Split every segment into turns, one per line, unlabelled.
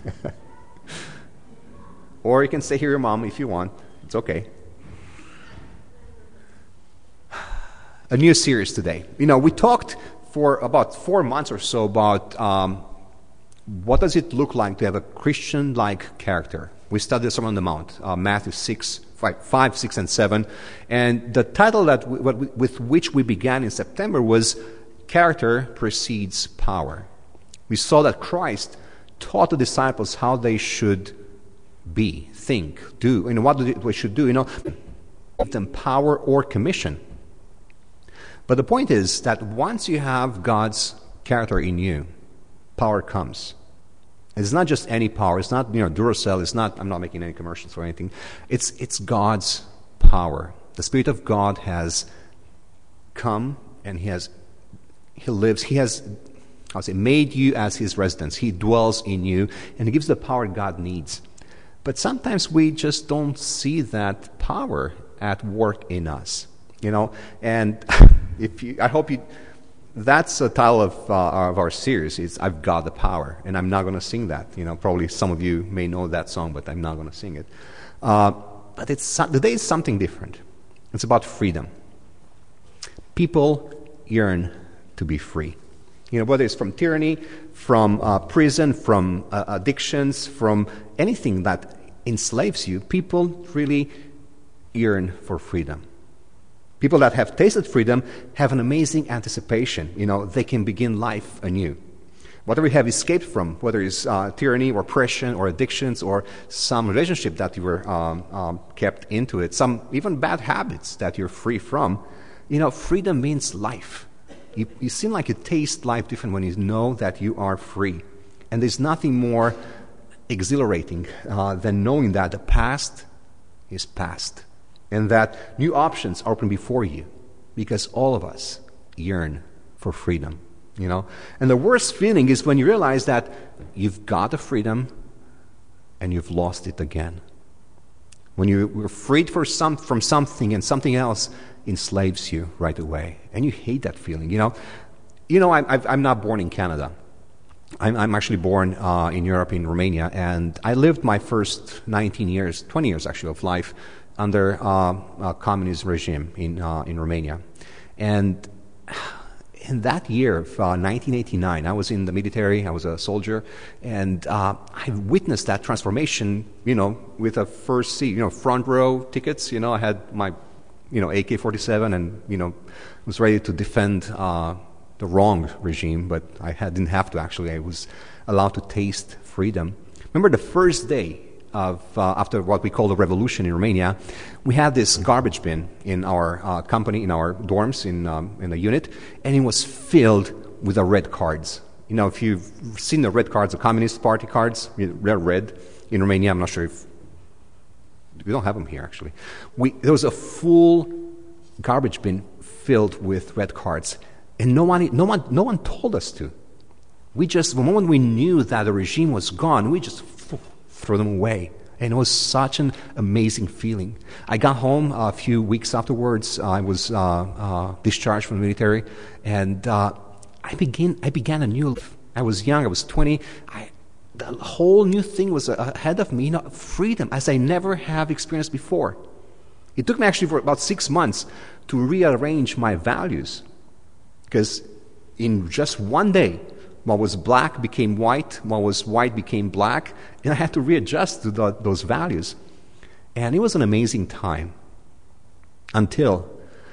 Or you can stay here, your mom, if you want. It's okay. A new series today. We talked for about 4 months or so about what does it look like to have a Christian-like character. We studied the Sermon on the Mount, Matthew 5, 6, and 7. And the title with which we began in September was Character Precedes Power. We saw that Christ taught the disciples how they should be, think, do, what they should do, give them power or commission. But the point is that once you have God's character in you, power comes. It's not just any power. It's not, Duracell. It's not, I'm not making any commercials or anything. It's God's power. The Spirit of God has come and He lives. He has, made you as His residence. He dwells in you and He gives the power God needs. But sometimes we just don't see that power at work in us, and I hope you. That's the title of our series. It's "I've Got the Power," and I'm not going to sing that. Probably some of you may know that song, but I'm not going to sing it. But today is something different. It's about freedom. People yearn to be free. Whether it's from tyranny, from prison, from addictions, from anything that enslaves you, people really yearn for freedom. People that have tasted freedom have an amazing anticipation. They can begin life anew. Whatever you have escaped from, whether it's tyranny or oppression or addictions or some relationship that you were kept into it, some even bad habits that you're free from, freedom means life. You seem like you taste life different when you know that you are free. And there's nothing more exhilarating than knowing that the past is past and that new options are open before you, because all of us yearn for freedom, And the worst feeling is when you realize that you've got the freedom and you've lost it again. When you were freed from something and something else enslaves you right away, and you hate that feeling. I'm not born in Canada. I'm actually born in Europe, in Romania, and I lived my first 20 years actually of life under a communist regime in Romania. And in that year of 1989, I was in the military. I was a soldier, and I witnessed that transformation. With a first seat, front row tickets. I had my AK-47 and was ready to defend the wrong regime, but I didn't have to actually. I was allowed to taste freedom. Remember the first day of after what we call the revolution in Romania, we had this garbage bin in our company, in our dorms, in the unit, and it was filled with the red cards. If you've seen the red cards, the Communist Party cards, they're red. In Romania, I'm not sure if we don't have them here actually. There was a full garbage bin filled with red cards, and no one told us to. The moment we knew that the regime was gone, we just throw them away. And it was such an amazing feeling. I got home a few weeks afterwards. I was discharged from the military, and I began a new life. I was young. I was 20. The whole new thing was ahead of me, freedom as I never have experienced before. It took me actually for about 6 months to rearrange my values, because in just one day, what was black became white, what was white became black, and I had to readjust to those values. And it was an amazing time until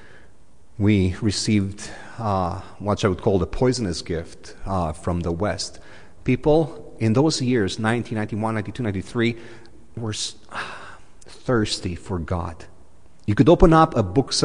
we received what I would call the poisonous gift from the West. People in those years, 1991, 92, 93, were thirsty for God. You could open up a box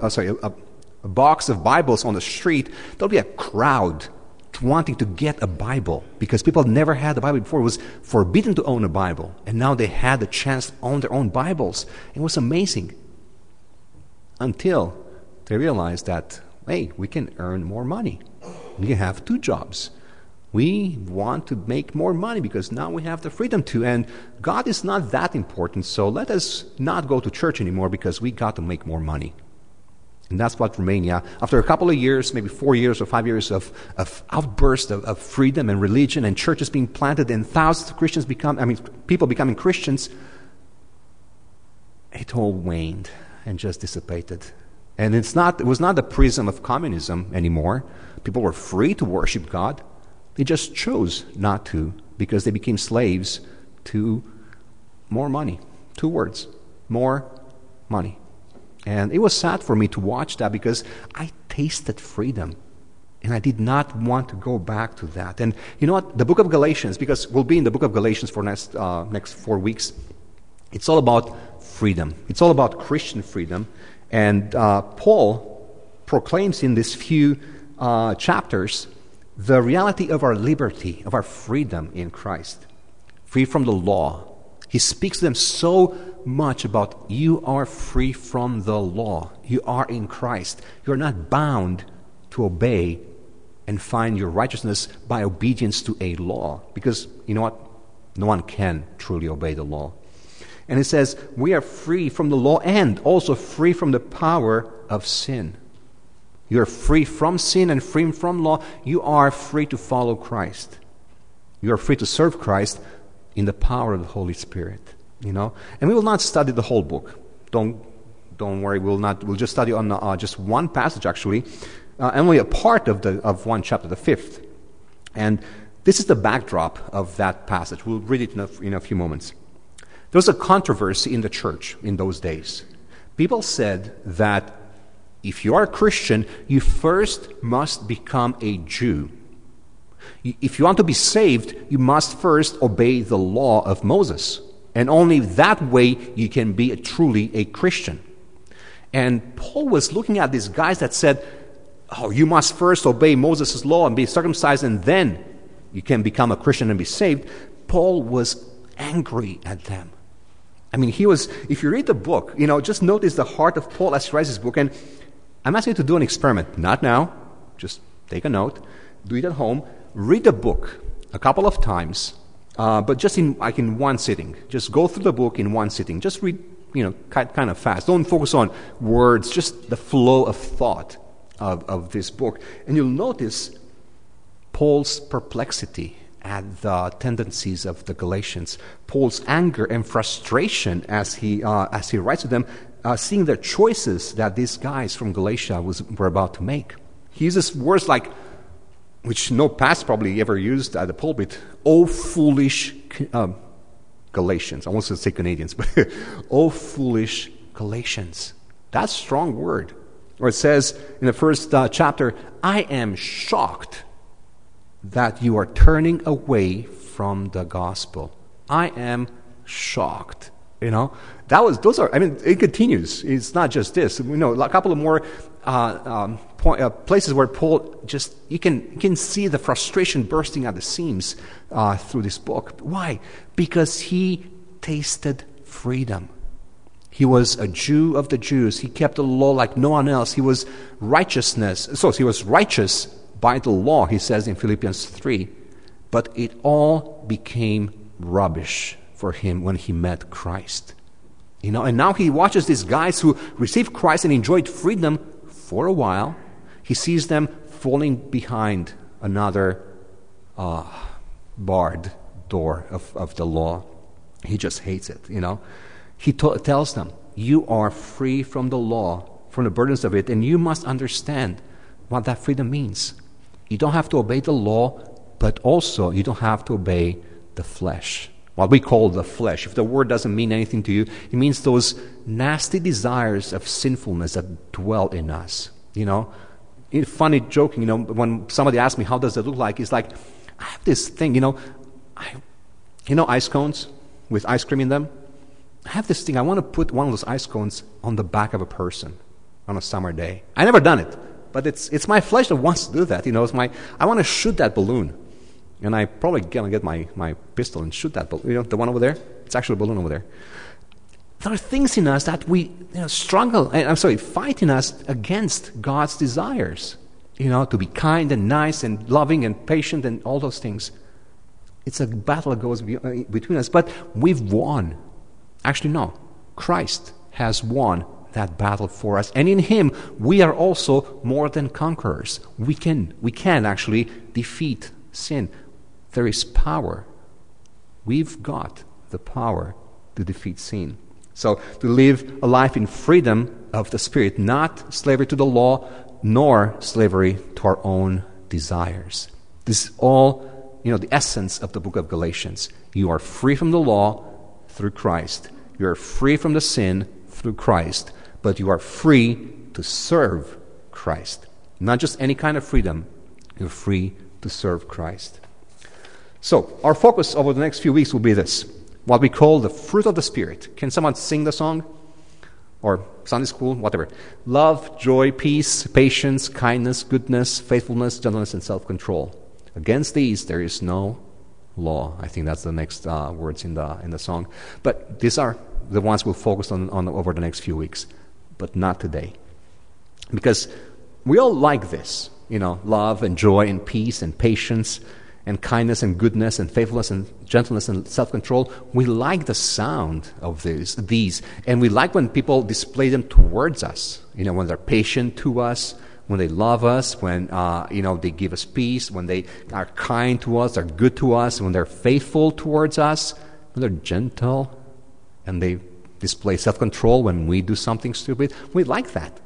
of Bibles on the street. There'll be a crowd wanting to get a Bible, because people never had a Bible before. It was forbidden to own a Bible, and now they had the chance to own their own Bibles. It was amazing until they realized that, hey, we can earn more money. We can have 2 jobs. We want to make more money because now we have the freedom to, and God is not that important, so let us not go to church anymore because we got to make more money. And that's what Romania, after a couple of years, maybe 4 years or 5 years of outburst of freedom and religion and churches being planted and thousands of people becoming Christians, it all waned and just dissipated. And it was not the prism of communism anymore. People were free to worship God. They just chose not to because they became slaves to more money. 2 words, more money. And it was sad for me to watch that because I tasted freedom. And I did not want to go back to that. And you know what? The book of Galatians, because we'll be in the book of Galatians for next 4 weeks, it's all about freedom. It's all about Christian freedom. And Paul proclaims in these few chapters the reality of our liberty, of our freedom in Christ. Free from the law. He speaks to them so much about you are free from the law. You are in Christ. You are not bound to obey and find your righteousness by obedience to a law. Because, you know what? No one can truly obey the law. And it says, we are free from the law and also free from the power of sin. You are free from sin and free from law. You are free to follow Christ. You are free to serve Christ in the power of the Holy Spirit. And we will not study the whole book. Don't worry. We'll just study on just one passage actually, only a part of one chapter, the 5th. And this is the backdrop of that passage. We'll read it in a few moments. There was a controversy in the church in those days. People said that if you are a Christian, you first must become a Jew. If you want to be saved, you must first obey the law of Moses. And only that way you can be truly a Christian. And Paul was looking at these guys that said, oh, you must first obey Moses' law and be circumcised, and then you can become a Christian and be saved. Paul was angry at them. If you read the book, just notice the heart of Paul as he writes his book. And I'm asking you to do an experiment. Not now. Just take a note. Do it at home. Read the book a couple of times, but just in one sitting. Just go through the book in one sitting. Just read, kind of fast. Don't focus on words, just the flow of thought of this book. And you'll notice Paul's perplexity at the tendencies of the Galatians, Paul's anger and frustration as he writes to them, seeing the choices that these guys from Galatia were about to make. He uses words like, which no pastor probably ever used at the pulpit, "Oh foolish Galatians." I won't say Canadians, but "Oh foolish Galatians." That's a strong word. Or it says in the first chapter, "I am shocked that you are turning away from the gospel." I am shocked. It continues. It's not just this. A couple of more places where Paul you can see the frustration bursting at the seams through this book. Why? Because he tasted freedom. He was a Jew of the Jews. He kept the law like no one else. He was righteousness. So he was righteous by the law, he says in Philippians 3. But it all became rubbish for him when he met Christ. And now he watches these guys who received Christ and enjoyed freedom for a while. He sees them falling behind another barred door of the law. He just hates it, He tells them, you are free from the law, from the burdens of it, and you must understand what that freedom means. You don't have to obey the law, but also you don't have to obey the flesh. What we call the flesh. If the word doesn't mean anything to you, it means those nasty desires of sinfulness that dwell in us. Funny joking, when somebody asks me, how does that look like? It's like, I have this thing, ice cones with ice cream in them? I have this thing, I want to put one of those ice cones on the back of a person on a summer day. I never done it, but it's my flesh that wants to do that. I want to shoot that balloon. And I probably gonna get my pistol and shoot that balloon. The one over there? It's actually a balloon over there. There are things in us that we fight in us against God's desires. To be kind and nice and loving and patient and all those things. It's a battle that goes between us, but we've won. Actually, no. Christ has won that battle for us. And in him, we are also more than conquerors. We can actually defeat sin. There is power. We've got the power to defeat sin. So to live a life in freedom of the Spirit, not slavery to the law, nor slavery to our own desires. This is all, the essence of the book of Galatians. You are free from the law through Christ. You are free from the sin through Christ. But you are free to serve Christ. Not just any kind of freedom. You're free to serve Christ. So, our focus over the next few weeks will be this. What we call the fruit of the Spirit. Can someone sing the song? Or Sunday school, whatever. Love, joy, peace, patience, kindness, goodness, faithfulness, gentleness, and self-control. Against these there is no law. I think that's the next words in the song. But these are the ones we'll focus on over the next few weeks. But not today. Because we all like this. Love and joy and peace and patience and kindness and goodness and faithfulness and gentleness and self-control. We like the sound of these. And we like when people display them towards us. When they're patient to us, when they love us, when they give us peace, when they are kind to us, they're good to us, when they're faithful towards us, when they're gentle, and they display self-control when we do something stupid. We like that,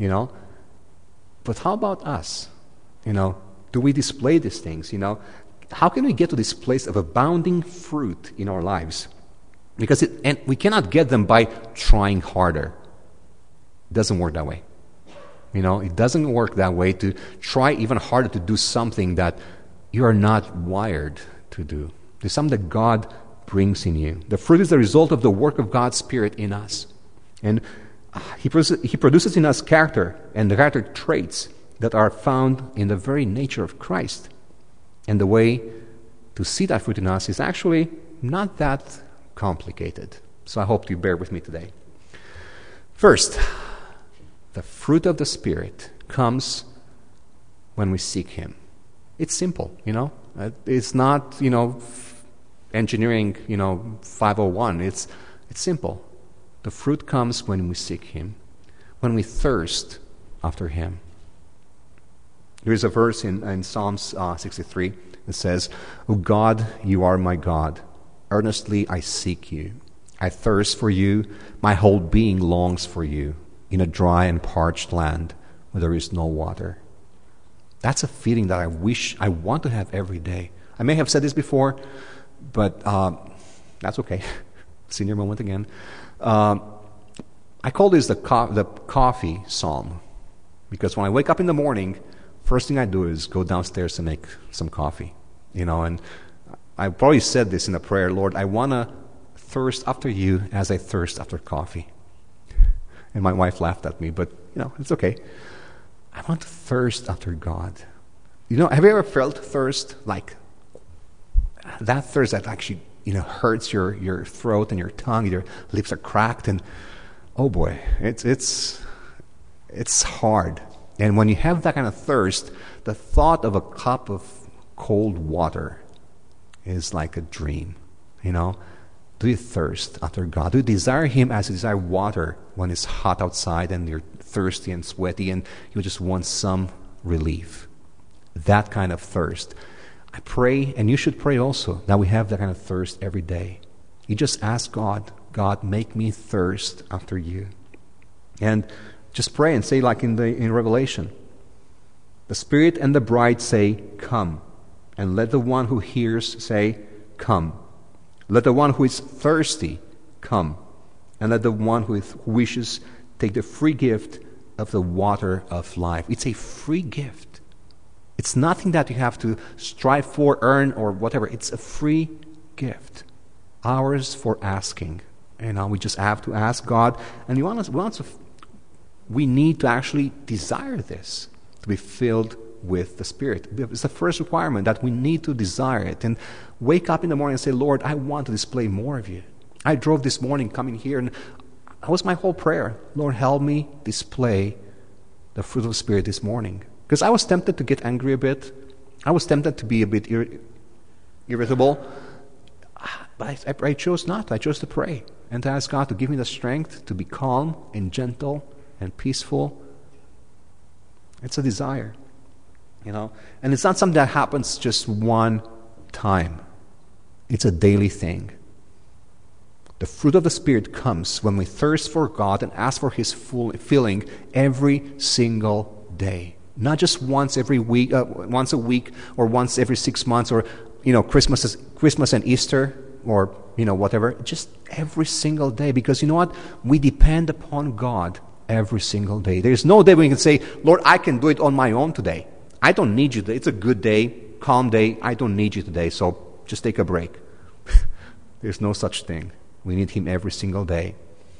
But how about us? Do we display these things, How can we get to this place of abounding fruit in our lives? Because we cannot get them by trying harder. It doesn't work that way. It doesn't work that way to try even harder to do something that you are not wired to do. There's something that God brings in you. The fruit is the result of the work of God's Spirit in us. And He produces in us character and the character traits that are found in the very nature of Christ. And the way to see that fruit in us is actually not that complicated. So I hope you bear with me today. First, the fruit of the Spirit comes when we seek Him. It's simple, It's not, engineering, 501. It's simple. The fruit comes when we seek Him, when we thirst after Him. Here's a verse in Psalms 63. It says, "O God, you are my God. Earnestly I seek you. I thirst for you. My whole being longs for you in a dry and parched land where there is no water." That's a feeling that I want to have every day. I may have said this before, but that's okay. Senior moment again. I call this the coffee psalm, because when I wake up in the morning, first thing I do is go downstairs and make some coffee, and I probably said this in a prayer, Lord, I want to thirst after you as I thirst after coffee. And my wife laughed at me, but, it's okay. I want to thirst after God. Have you ever felt thirst? Like that thirst that actually, hurts your throat and your tongue, your lips are cracked, and oh boy, it's hard. And when you have that kind of thirst, the thought of a cup of cold water is like a dream, Do you thirst after God? Do you desire Him as you desire water when it's hot outside and you're thirsty and sweaty and you just want some relief? That kind of thirst. I pray, and you should pray also, that we have that kind of thirst every day. You just ask God, make me thirst after you. And just pray and say like in Revelation, the Spirit and the bride say, "Come." And let the one who hears say, "Come." Let the one who is thirsty come. And let the one who wishes take the free gift of the water of life. It's a free gift. It's nothing that you have to strive for, earn, or whatever. It's a free gift. Ours for asking. We just have to ask God. And we need to actually desire this, to be filled with the Spirit. It's the first requirement, that we need to desire it. And wake up in the morning and say, Lord, I want to display more of you. I drove this morning coming here, and that was my whole prayer. Lord, help me display the fruit of the Spirit this morning. Because I was tempted to get angry a bit. I was tempted to be a bit irritable. But I chose not. I chose to pray. and to ask God to give me the strength to be calm and gentle and peaceful. It's a desire, And it's not something that happens just one time. It's a daily thing. The fruit of the Spirit comes when we thirst for God and ask for His full filling every single day. Not just once a week, or once every 6 months, or Christmas and Easter, or whatever. Just every single day, because you know what? We depend upon God every single day. There's no day when you can say, Lord, I can do it on my own today. I don't need you today. It's a good day, calm day. I don't need you today, so just take a break. There's no such thing. We need Him every single day.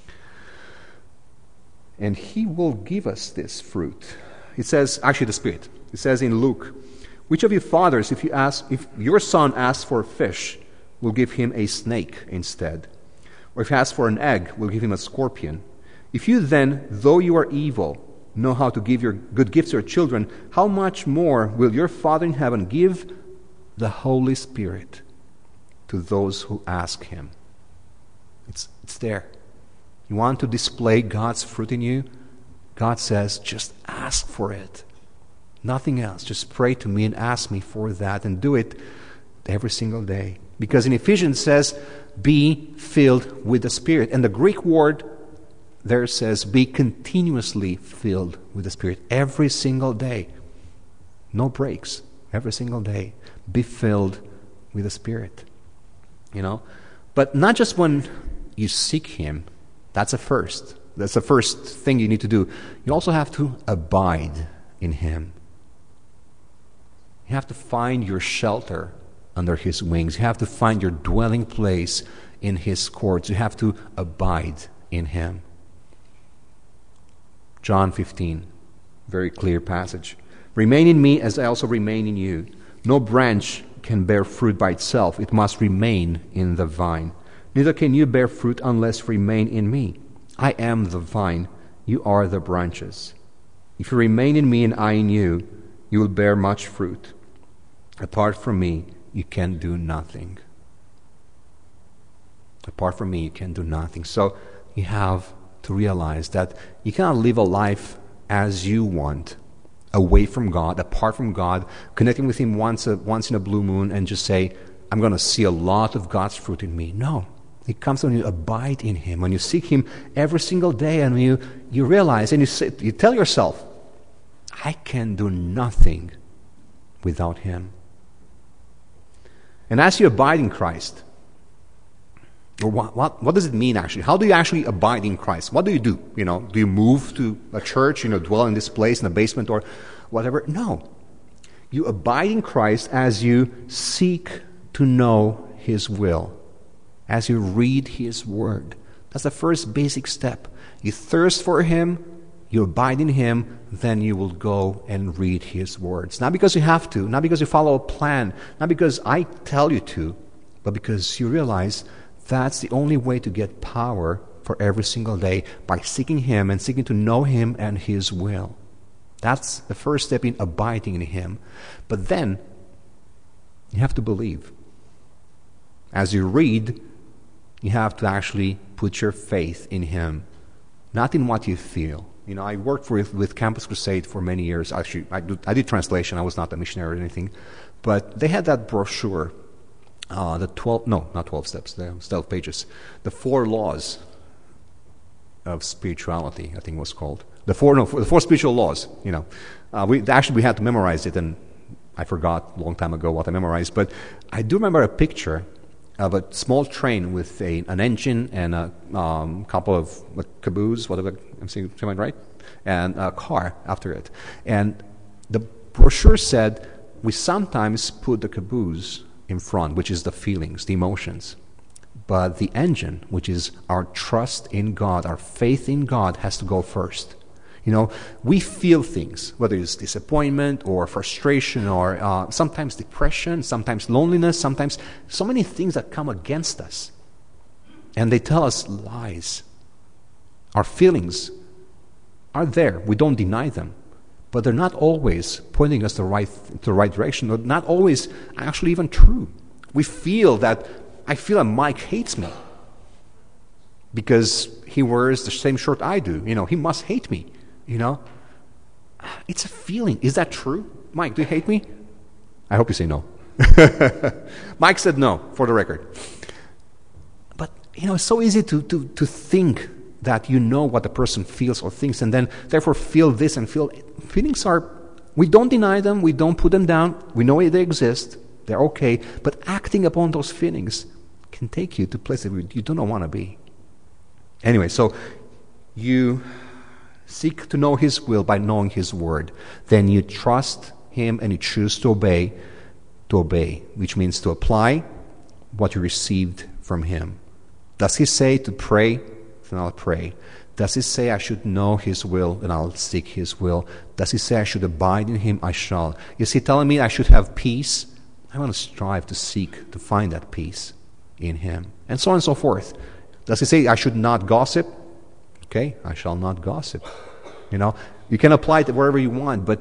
And He will give us this fruit. It says, actually the Spirit. It says in Luke, which of you fathers, if your son asks for a fish, will give him a snake instead? Or if he asks for an egg, will give him a scorpion? If you then, though you are evil, know how to give your good gifts to your children, how much more will your Father in heaven give the Holy Spirit to those who ask Him? It's there. You want to display God's fruit in you? God says, just ask for it. Nothing else. Just pray to me and ask me for that, and do it every single day. Because in Ephesians it says, be filled with the Spirit. And the Greek word there says, be continuously filled with the Spirit every single day. No breaks. Every single day. Be filled with the Spirit. But not just when you seek Him. That's a first. That's the first thing you need to do. You also have to abide in Him. You have to find your shelter under His wings. You have to find your dwelling place in His courts. You have to abide in Him. John 15, very clear passage. Remain in me as I also remain in you. No branch can bear fruit by itself. It must remain in the vine. Neither can you bear fruit unless you remain in me. I am the vine. You are the branches. If you remain in me and I in you, you will bear much fruit. Apart from me, you can do nothing. Apart from me, you can do nothing. So you have to realize that you cannot live a life as you want, away from God, apart from God, connecting with Him once in a blue moon and just say, I'm going to see a lot of God's fruit in me. No. It comes when you abide in Him, when you seek Him every single day, and you realize and you tell yourself, I can do nothing without Him. And as you abide in Christ, or what does it mean actually? How do you actually abide in Christ? What do you do? Do you move to a church, dwell in this place in the basement or whatever? No. You abide in Christ as you seek to know His will, as you read His Word. That's the first basic step. You thirst for Him, you abide in Him, then you will go and read His words. Not because you have to, not because you follow a plan, not because I tell you to, but because you realize that's the only way to get power for every single day, by seeking Him and seeking to know Him and His will. That's the first step in abiding in Him. But then, you have to believe. As you read, you have to actually put your faith in Him, not in what you feel. I worked with Campus Crusade for many years. Actually, I did translation. I was not a missionary or anything. But they had that brochure, not 12 steps, the 12 pages. The 4 laws of spirituality, I think it was called. The four spiritual laws, We had to memorize it, and I forgot a long time ago what I memorized. But I do remember a picture of a small train with an engine and a couple of caboose, whatever, am I right? And a car after it. And the brochure said, we sometimes put the caboose in front, which is the feelings, the emotions. But the engine, which is our trust in God, our faith in God, has to go first. We feel things, whether it's disappointment or frustration or sometimes depression, sometimes loneliness, sometimes so many things that come against us. And they tell us lies. Our feelings are there. We don't deny them. But they're not always pointing us the right direction. They're not always actually even true. I feel that Mike hates me. because he wears the same shirt I do. He must hate me. It's a feeling. Is that true? Mike, do you hate me? I hope you say no. Mike said no, for the record. But, it's so easy to think that you know what the person feels or thinks, and then therefore feel this and feel. Feelings we don't deny them, we don't put them down, we know they exist, they're okay, but acting upon those feelings can take you to places where you don't want to be. Anyway, so you seek to know His will by knowing His word. Then you trust Him and you choose to obey, which means to apply what you received from Him. Does He say to pray? Then I'll pray. Does He say I should know His will? Then I'll seek His will. Does He say I should abide in Him? I shall. Is He telling me I should have peace? I want to strive to seek, to find that peace in Him. And so on and so forth. Does He say I should not gossip? Okay, I shall not gossip. You can apply it wherever you want, but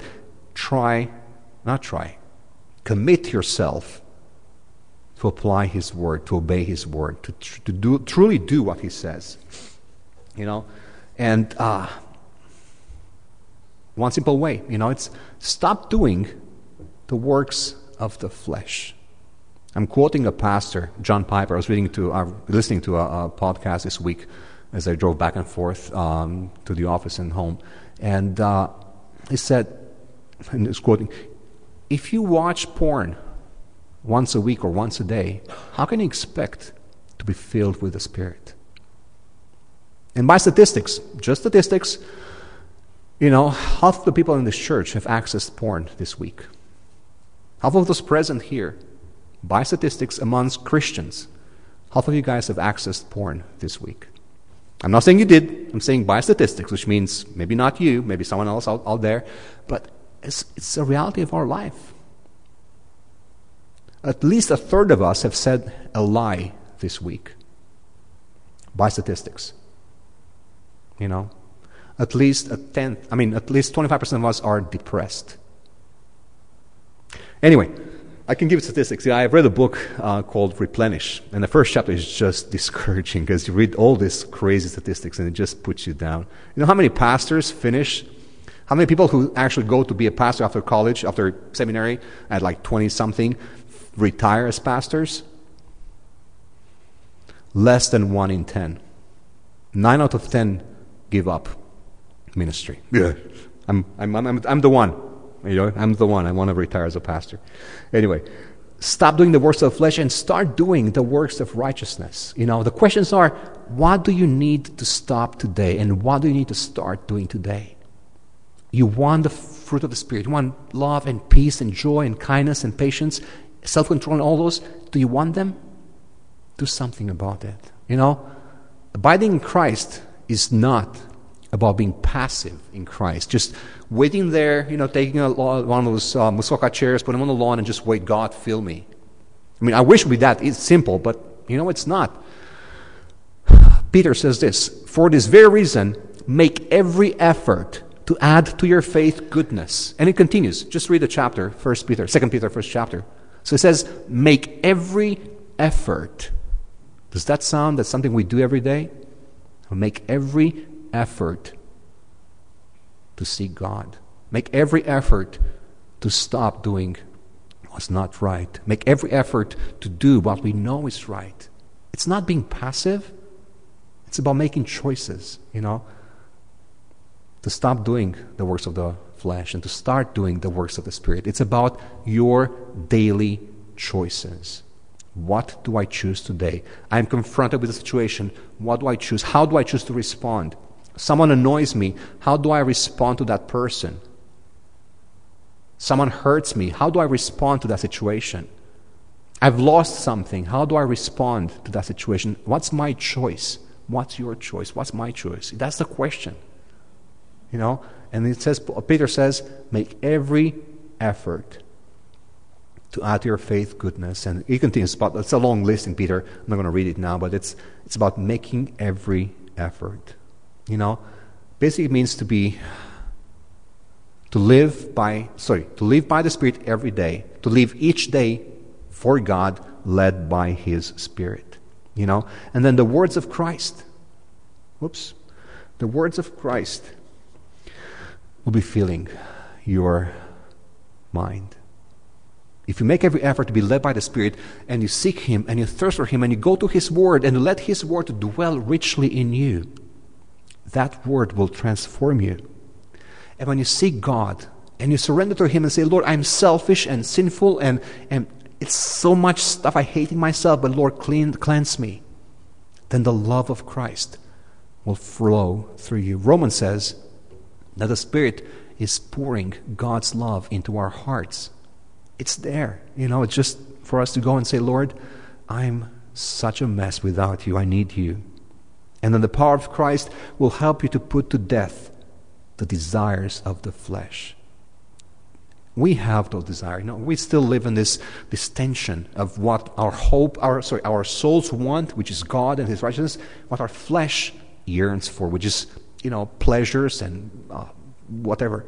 commit yourself to apply His word, to obey His word, to truly do what He says. And one simple way, it's stop doing the works of the flesh. I'm quoting a pastor, John Piper. I was listening to a podcast this week as I drove back and forth to the office and home. And he said, and he was quoting, if you watch porn once a week or once a day, how can you expect to be filled with the Spirit? And by statistics, just statistics, half the people in this church have accessed porn this week. Half of those present here, by statistics amongst Christians, half of you guys have accessed porn this week. I'm not saying you did. I'm saying by statistics, which means maybe not you, maybe someone else out there, but it's a reality of our life. At least a third of us have said a lie this week, by statistics. At least at least 25% of us are depressed. Anyway, I can give statistics. I've read a book called Replenish, and the first chapter is just discouraging because you read all these crazy statistics and it just puts you down. You know how many pastors finish? How many people who actually go to be a pastor after college, after seminary, at like 20-something, retire as pastors? Less than 1 in 10. 9 out of 10 give up ministry. Yeah, I'm the one. I'm the one. I want to retire as a pastor. Anyway, stop doing the works of the flesh and start doing the works of righteousness. The questions are, what do you need to stop today, and what do you need to start doing today? You want the fruit of the Spirit. You want love and peace and joy and kindness and patience, self-control and all those. Do you want them? Do something about it. Abiding in Christ is not about being passive in Christ. Just waiting there, taking one of those musoka chairs, put them on the lawn and just wait, God, fill me. I wish it would be that. It's simple, but it's not. Peter says this, for this very reason, make every effort to add to your faith goodness. And it continues. Just read the chapter, 2 Peter, first chapter. So it says, make every effort. Does that sound that's something we do every day? Make every effort to seek God. Make every effort to stop doing what's not right. Make every effort to do what we know is right. It's not being passive. It's about making choices, to stop doing the works of the flesh and to start doing the works of the Spirit. It's about your daily choices. What do I choose today? I'm confronted with a situation. What do I choose? How do I choose to respond? Someone annoys me. How do I respond to that person? Someone hurts me. How do I respond to that situation? I've lost something. How do I respond to that situation? What's my choice? What's your choice? What's my choice? That's the question. And it says, Peter says, make every effort to add to your faith goodness. And he continues, but it's a long list in Peter. I'm not going to read it now, but it's about making every effort. Basically it means to live by the Spirit every day, to live each day for God, led by His Spirit. And then the words of Christ, the words of Christ will be filling your mind. If you make every effort to be led by the Spirit, and you seek Him, and you thirst for Him, and you go to His Word, and you let His Word dwell richly in you, that Word will transform you. And when you seek God, and you surrender to Him and say, Lord, I'm selfish and sinful, and it's so much stuff I hate in myself, but Lord, cleanse me, then the love of Christ will flow through you. Romans says that the Spirit is pouring God's love into our hearts. It's there. It's just for us to go and say, Lord, I'm such a mess without you. I need you. And then the power of Christ will help you to put to death the desires of the flesh. We have those desires. We still live in this tension of what our souls want, which is God and His righteousness, what our flesh yearns for, which is, pleasures and whatever.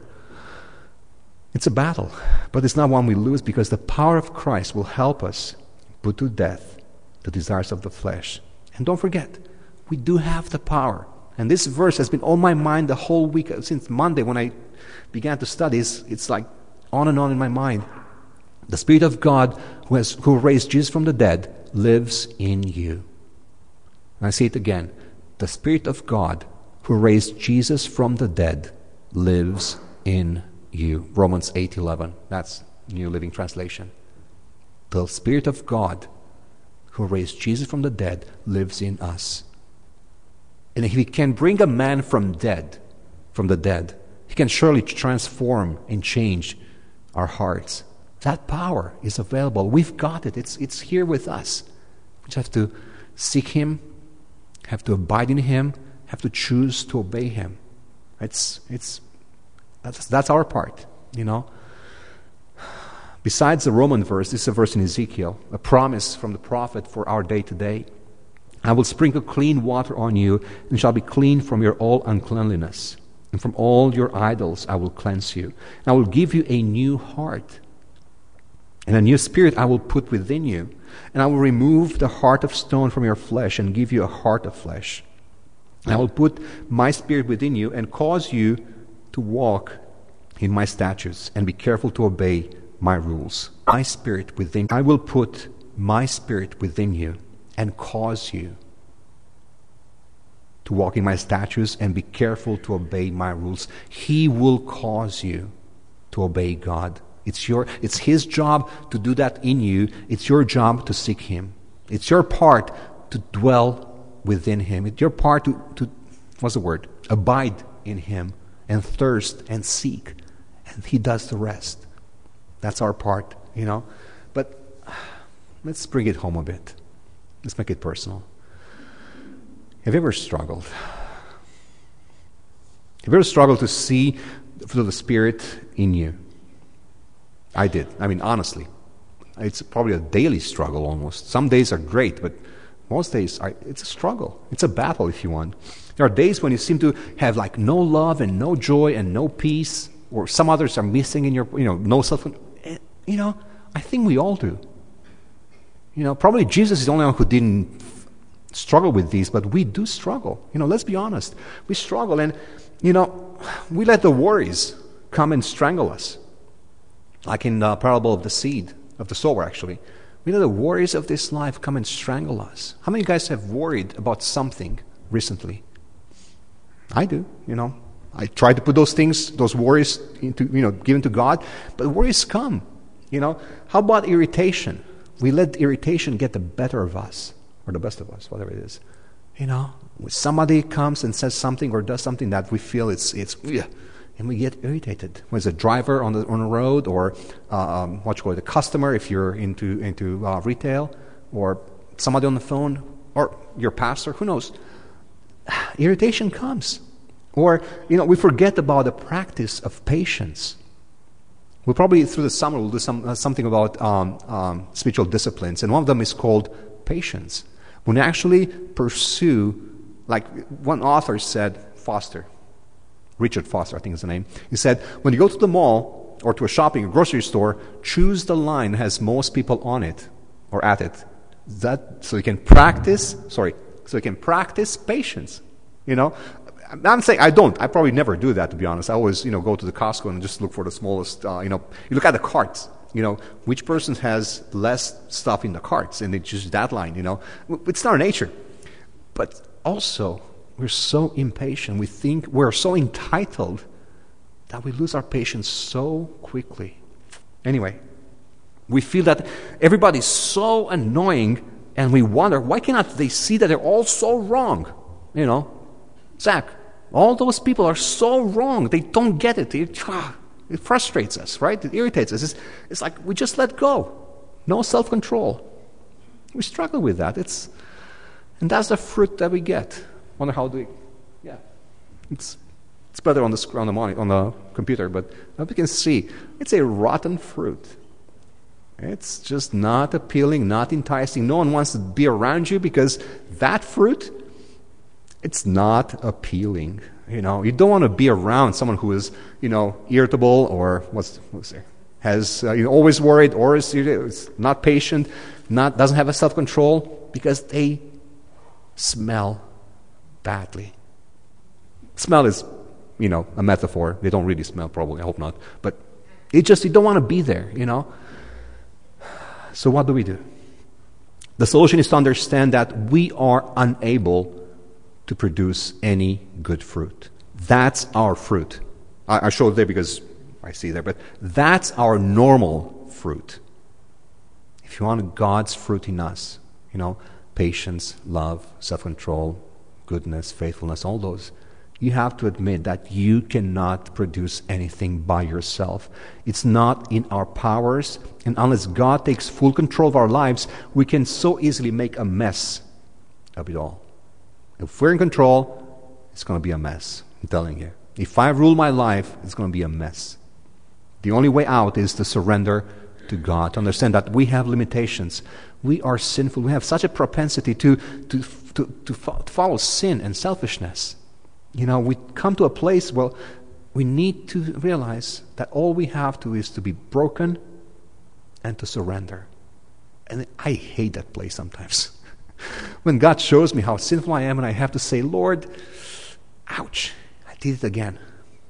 It's a battle, but it's not one we lose, because the power of Christ will help us put to death the desires of the flesh. And don't forget, we do have the power. And this verse has been on my mind the whole week, since Monday when I began to study. It's like on and on in my mind. The Spirit of God who raised Jesus from the dead lives in you. And I say it again. The Spirit of God who raised Jesus from the dead lives in you. Romans 8:11. That's New Living Translation. The Spirit of God who raised Jesus from the dead lives in us. And if He can bring a man from the dead, He can surely transform and change our hearts. That power is available. We've got it. It's here with us. We just have to seek Him, have to abide in Him, have to choose to obey Him. That's our part, Besides the Roman verse, this is a verse in Ezekiel, a promise from the prophet for our day today. I will sprinkle clean water on you, and shall be clean from your all uncleanliness. And from all your idols I will cleanse you. And I will give you a new heart. And a new spirit I will put within you. And I will remove the heart of stone from your flesh, and give you a heart of flesh. And I will put my spirit within you, and cause you to walk in my statutes, and be careful to obey my rules. My spirit within you. I will put my spirit within you, and cause you to walk in my statutes, and be careful to obey my rules. He will cause you to obey God. It's His job to do that in you. It's your job to seek Him. It's your part to dwell within Him. It's your part to abide in Him, and thirst and seek. And He does the rest. That's our part, But let's bring it home a bit. Let's make it personal. Have you ever struggled? Have you ever struggled to see the Spirit in you? I did. Honestly. It's probably a daily struggle almost. Some days are great, but most days it's a struggle. It's a battle, if you want. There are days when you seem to have no love and no joy and no peace, or some others are missing in your, no self. I think we all do. Probably Jesus is the only one who didn't struggle with these, but we do struggle. Let's be honest. We struggle, and, we let the worries come and strangle us. Like in the parable of the sower, actually. We let the worries of this life come and strangle us. How many of you guys have worried about something recently? I do, I try to put those worries into, given to God, but worries come. How about irritation? We let irritation get the better of us, or the best of us, whatever it is. When somebody comes and says something or does something that we feel it's and we get irritated. When it's a driver on the road, or a customer if you're into retail, or somebody on the phone, or your pastor, who knows? Irritation comes. Or, we forget about the practice of patience. We'll probably, through the summer, we'll do something about spiritual disciplines. And one of them is called patience. When you actually pursue, like one author said, Richard Foster, I think is the name. He said, when you go to the mall or to a grocery store, choose the line that has most people on it or at it. So you can practice patience. You know, I'm saying I don't. I probably never do that, to be honest. I always, go to the Costco and just look for the smallest, you look at the carts, which person has less stuff in the carts, and it's just that line, It's not our nature. But also, we're so impatient. We think we're so entitled that we lose our patience so quickly. Anyway, we feel that everybody's so annoying, and we wonder, why cannot they see that they're all so wrong? Zach, all those people are so wrong. They don't get it. It frustrates us, right? It irritates us. It's like we just let go. No self-control. We struggle with that. And that's the fruit that we get. Wonder how do we? Yeah, it's better on the computer, but as we can see, it's a rotten fruit. It's just not appealing, not enticing. No one wants to be around you because that fruit, it's not appealing. You don't want to be around someone who is, irritable or has always worried, or is not patient, doesn't have a self-control, because they smell badly. Smell is, a metaphor. They don't really smell, probably. I hope not. But you don't want to be there. So what do we do? The solution is to understand that we are unable to produce any good fruit. That's our fruit. I show it there because I see there, but that's our normal fruit. If you want God's fruit in us, patience, love, self-control, goodness, faithfulness, all those, you have to admit that you cannot produce anything by yourself. It's not in our powers, and unless God takes full control of our lives, we can so easily make a mess of it all. If we're in control, it's going to be a mess. I'm telling you. If I rule my life, it's going to be a mess. The only way out is to surrender to God, to understand that we have limitations. We are sinful. We have such a propensity to follow sin and selfishness. We come to a place where we need to realize that all we have to is to be broken and to surrender. And I hate that place sometimes. When God shows me how sinful I am and I have to say, Lord, ouch, I did it again.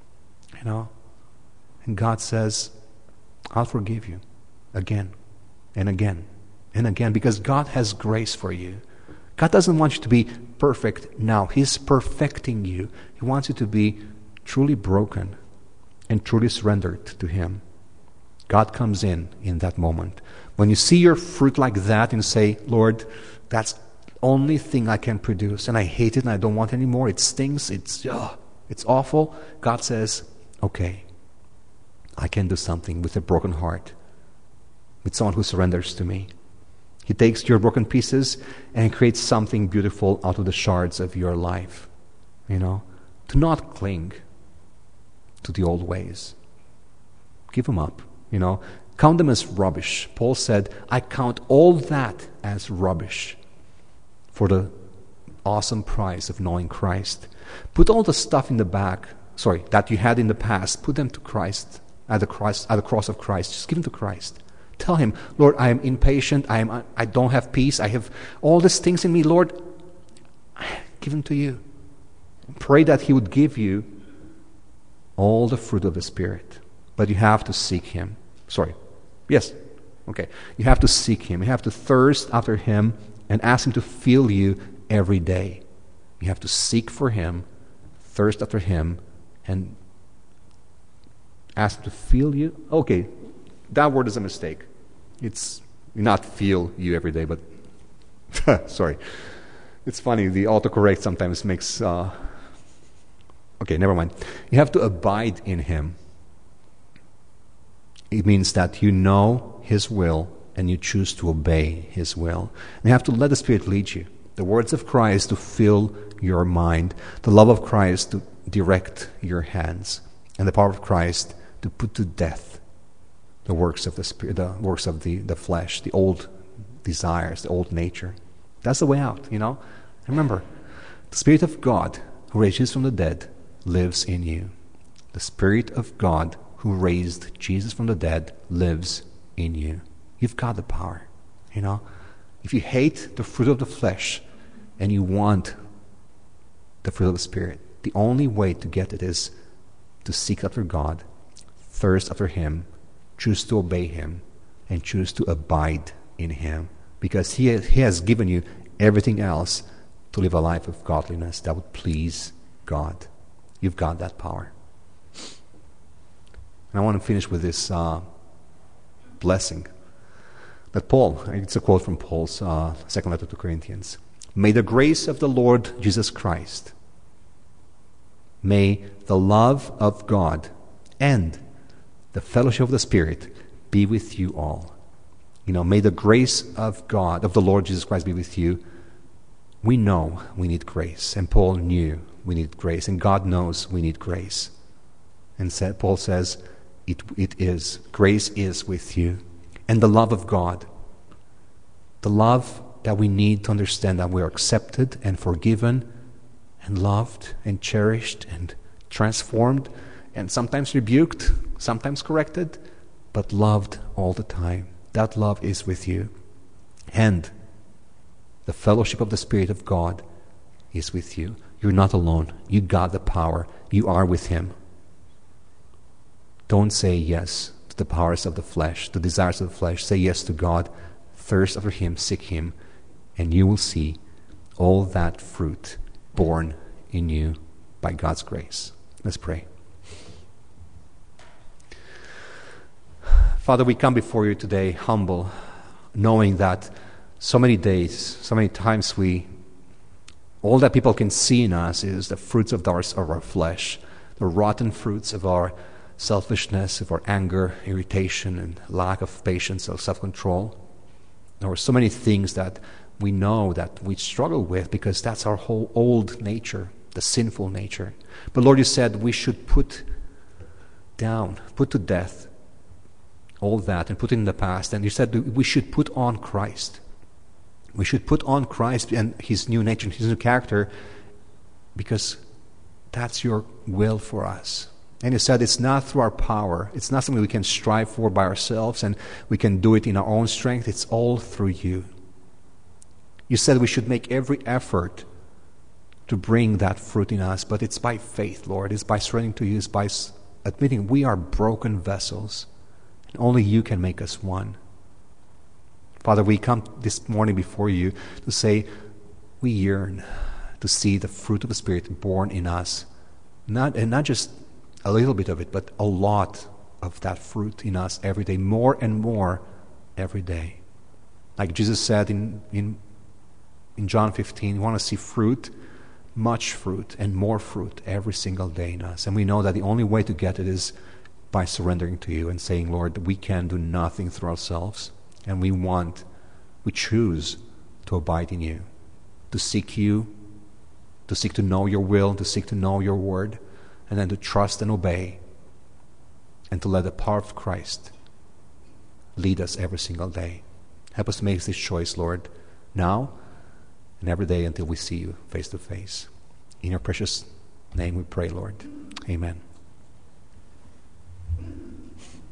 And God says, I'll forgive you again and again and again, because God has grace for you. God doesn't want you to be perfect now. He's perfecting you. He wants you to be truly broken and truly surrendered to Him. God comes in that moment. When you see your fruit like that and say, Lord, that's the only thing I can produce, and I hate it and I don't want it anymore. It stings. It's awful. God says, okay, I can do something with a broken heart, with someone who surrenders to me. He takes your broken pieces and creates something beautiful out of the shards of your life. Do not cling to the old ways. Give them up. Count them as rubbish. Paul said, I count all that as rubbish for the awesome prize of knowing Christ. Put all the stuff in the back, that you had in the past, put them to Christ, at the cross of Christ. Just give them to Christ. Tell Him, Lord, I am impatient. I don't have peace. I have all these things in me. Lord, give them to you. Pray that He would give you all the fruit of the Spirit. But you have to seek Him. Yes. Okay. You have to seek Him. You have to thirst after Him and ask Him to fill you every day. You have to seek for Him, thirst after Him, and ask Him to fill you. Okay. That word is a mistake. It's not feel you every day, but sorry. It's funny, the autocorrect sometimes makes okay, never mind. You have to abide in Him. It means that you know His will and you choose to obey His will. And you have to let the Spirit lead you. The words of Christ to fill your mind, the love of Christ to direct your hands, and the power of Christ to put to death the works of the spirit, the works of the flesh, the old desires, the old nature. That's the way out, And remember, the Spirit of God who raised Jesus from the dead lives in you. The Spirit of God who raised Jesus from the dead lives in you. You've got the power, If you hate the fruit of the flesh and you want the fruit of the Spirit. The only way to get it is to seek after God, thirst after Him, choose to obey Him, and choose to abide in Him. Because He has given you everything else to live a life of godliness that would please God. You've got that power. And I want to finish with this blessing that Paul, it's a quote from Paul's second letter to Corinthians. May the grace of the Lord Jesus Christ, may the love of God and the fellowship of the Spirit be with you all. May the grace of God, of the Lord Jesus Christ be with you. We know we need grace, and Paul knew we need grace, and God knows we need grace. And Paul says, grace is with you. And the love of God, the love that we need to understand that we are accepted and forgiven and loved and cherished and transformed and sometimes rebuked, sometimes corrected, but loved all the time. That love is with you. And the fellowship of the Spirit of God is with you. You're not alone. You got the power. You are with Him. Don't say yes to the powers of the flesh, the desires of the flesh. Say yes to God. Thirst after Him, seek Him, and you will see all that fruit born in you by God's grace. Let's pray. Father, we come before you today humble, knowing that so many days, so many times all that people can see in us is the fruits of our flesh, the rotten fruits of our selfishness, of our anger, irritation, and lack of patience or self-control. There are so many things that we know that we struggle with because that's our whole old nature, the sinful nature. But Lord, you said we should put to death all that and put it in the past. And you said we should put on Christ. We should put on Christ and His new nature, His new character, because that's your will for us. And you said it's not through our power. It's not something we can strive for by ourselves and we can do it in our own strength. It's all through you. You said we should make every effort to bring that fruit in us, but it's by faith, Lord. It's by surrendering to you. It's by admitting we are broken vessels and only you can make us one. Father, we come this morning before you to say we yearn to see the fruit of the Spirit born in us. Not just a little bit of it, but a lot of that fruit in us every day, more and more every day. Like Jesus said in John 15, we want to see fruit, much fruit, and more fruit every single day in us. And we know that the only way to get it is by surrendering to you and saying, Lord, we can do nothing through ourselves. And we choose to abide in you, to seek you, to seek to know your will, to seek to know your word, and then to trust and obey, and to let the power of Christ lead us every single day. Help us to make this choice, Lord, now and every day until we see you face to face. In your precious name we pray, Lord. Amen.